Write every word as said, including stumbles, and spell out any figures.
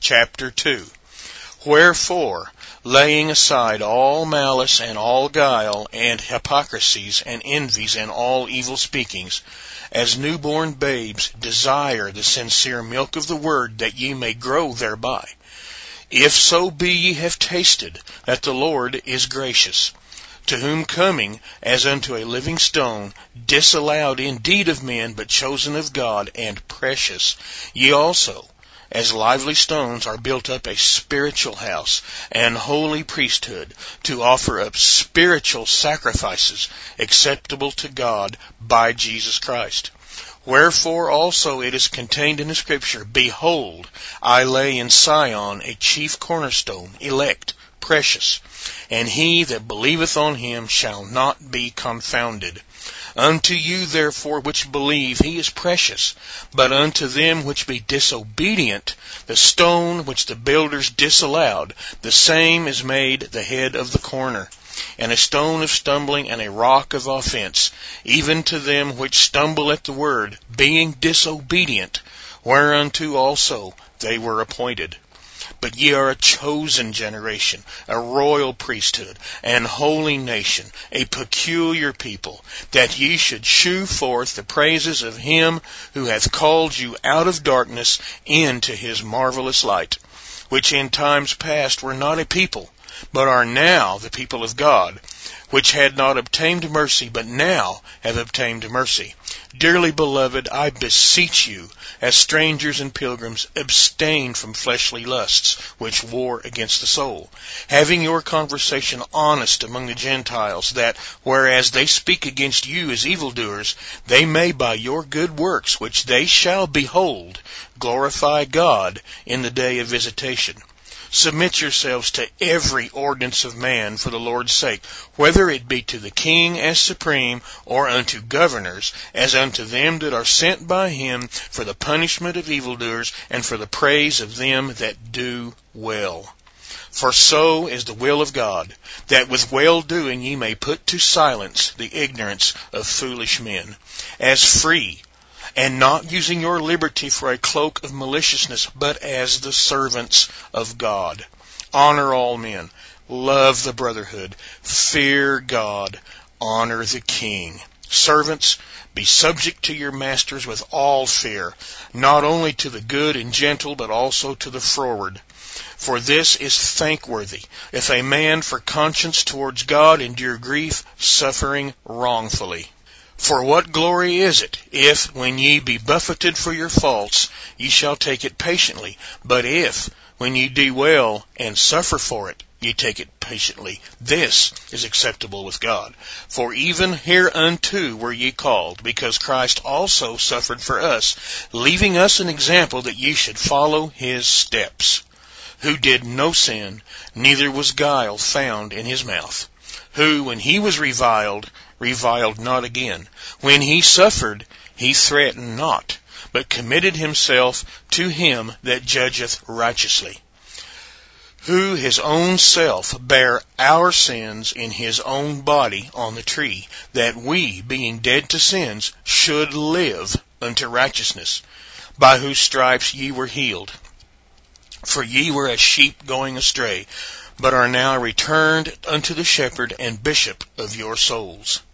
chapter two. Wherefore, laying aside all malice and all guile and hypocrisies and envies and all evil speakings, as newborn babes desire the sincere milk of the word, that ye may grow thereby. If so be ye have tasted that the Lord is gracious, to whom coming as unto a living stone, disallowed indeed of men, but chosen of God, and precious, ye also, as lively stones, are built up a spiritual house, and holy priesthood, to offer up spiritual sacrifices acceptable to God by Jesus Christ. Wherefore also it is contained in the Scripture, Behold, I lay in Sion a chief cornerstone, elect, precious, and he that believeth on him shall not be confounded. Unto you therefore which believe he is precious, but unto them which be disobedient, the stone which the builders disallowed, the same is made the head of the corner, and a stone of stumbling and a rock of offense, even to them which stumble at the word, being disobedient, whereunto also they were appointed. But ye are a chosen generation, a royal priesthood, an holy nation, a peculiar people, that ye should shew forth the praises of him who hath called you out of darkness into his marvelous light, which in times past were not a people, but are now the people of God, which had not obtained mercy, but now have obtained mercy. Dearly beloved, I beseech you, as strangers and pilgrims, abstain from fleshly lusts, which war against the soul, having your conversation honest among the Gentiles, that, whereas they speak against you as evildoers, they may by your good works, which they shall behold, glorify God in the day of visitation. Submit yourselves to every ordinance of man for the Lord's sake, whether it be to the king as supreme, or unto governors, as unto them that are sent by him for the punishment of evildoers, and for the praise of them that do well. For so is the will of God, that with well-doing ye may put to silence the ignorance of foolish men, as free, and not using your liberty for a cloak of maliciousness, but as the servants of God. Honor all men, love the brotherhood, fear God, honor the king. Servants, be subject to your masters with all fear, not only to the good and gentle, but also to the froward. For this is thankworthy, if a man for conscience towards God endure grief, suffering wrongfully. For what glory is it, if, when ye be buffeted for your faults, ye shall take it patiently? But if, when ye do well, and suffer for it, ye take it patiently, this is acceptable with God. For even hereunto were ye called, because Christ also suffered for us, leaving us an example that ye should follow his steps, who did no sin, neither was guile found in his mouth, who, when he was reviled, reviled not again. When he suffered, he threatened not, but committed himself to him that judgeth righteously, who his own self bare our sins in his own body on the tree, that we, being dead to sins, should live unto righteousness, by whose stripes ye were healed. For ye were as sheep going astray, but are now returned unto the shepherd and bishop of your souls.